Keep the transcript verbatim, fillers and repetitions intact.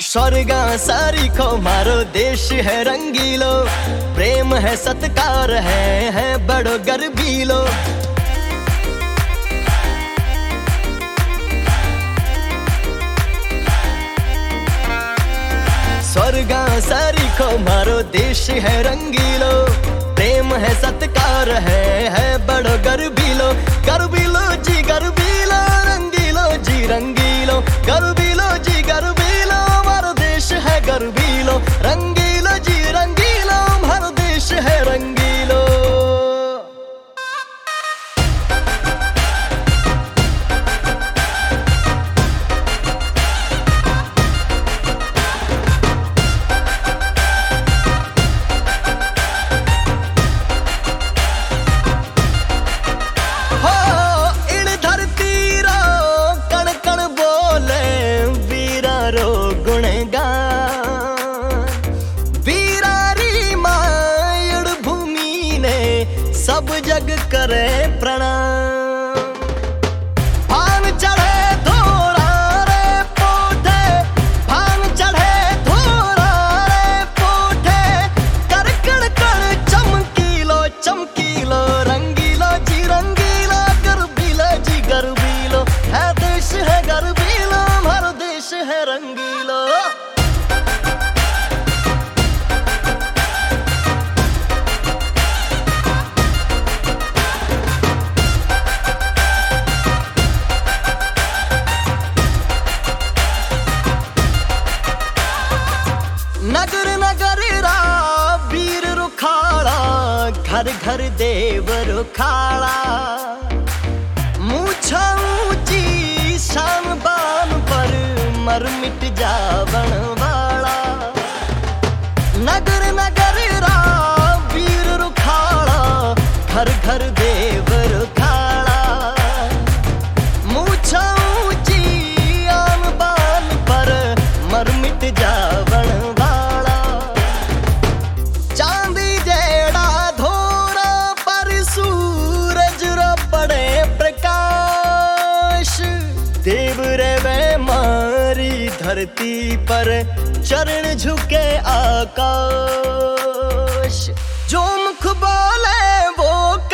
स्वर्गा सारी को मारो देश है रंगीलो, प्रेम है सत्कार है है बड़ो गर्बीलो। स्वर्गा सारी को मारो देश है रंगीलो, प्रेम है सत्कार है है बड़ो गर्बीलो। गर्बीलो जी गर्बीलो, रंगीलो जी रंगीलो, गर्बीलो जी गर्बीलो, मारो देश है गर्बीलो। रंगीलो जी रंगीलो, मारो देश है रंगीलो। सब जग करे प्रणाम, भान चढ़े धोरा रे पोठे, भान चढ़े धोरा रे पोठे, कर कण कण चमकीलो चमकीलो, रंगीलो जी रंगीलो, गर्बीलो जी गर्बीलो, है देश है गर्बीलो, हमारो देश है रंगीलो। नगर नगर रा वीर रुखाड़ा, घर घर देव रुखाड़ा, मूछा ऊंची शान बान पर मर मिट जावन वाला। नगर नगर रा वीर रुखाड़ा, घर घर देव रुखाड़ा, मूछा ऊंची आन बान पर मर मिट जावन वाला। चांदी जेड़ा धोरा पर सूरज रो पड़े प्रकाश, देव रे वे मारी धरती पर चरण झुके आकाश। जो मुख बोले वो